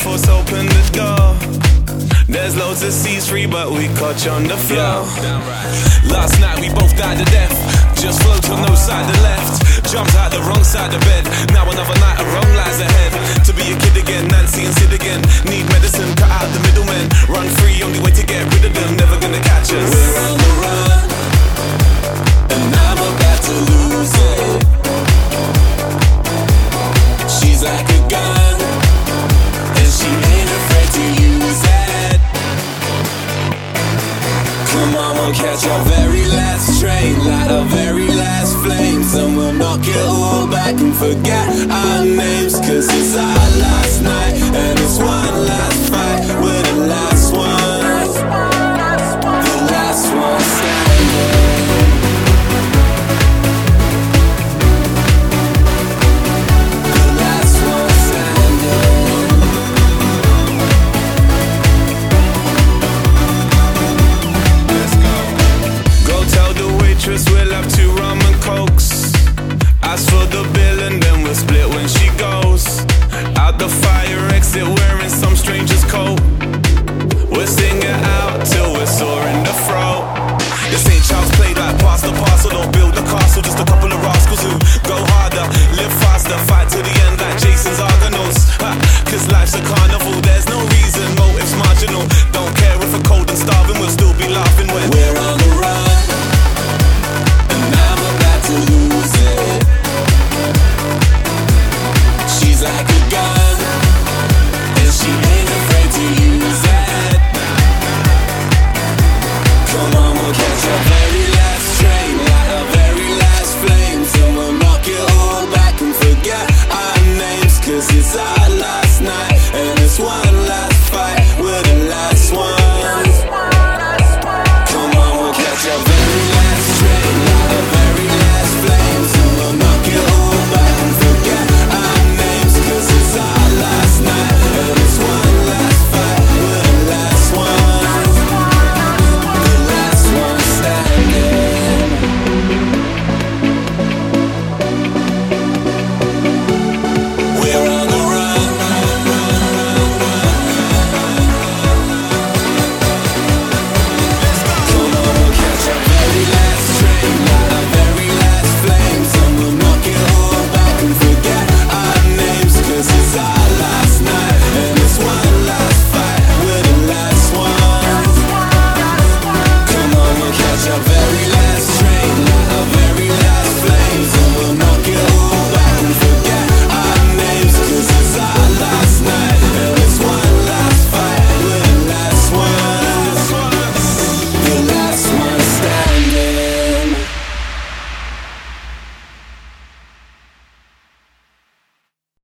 force open the door. There's loads of seats free, but we caught you on the floor. Last night we both died to death. Just float on no side the left. Jumped out the wrong side of bed. Now another night of wrong lies ahead. To be a kid again, Nancy and Sid again. Need medicine, cut out the middlemen. Run free, only way to get rid of them. Never gonna catch us. We're on the run, and I'm about to lose it. She's like a gun, and she ain't afraid to use it. Come on, we'll catch our very last train, light our very last flames, and we'll knock it all back and forget our names, 'cause it's our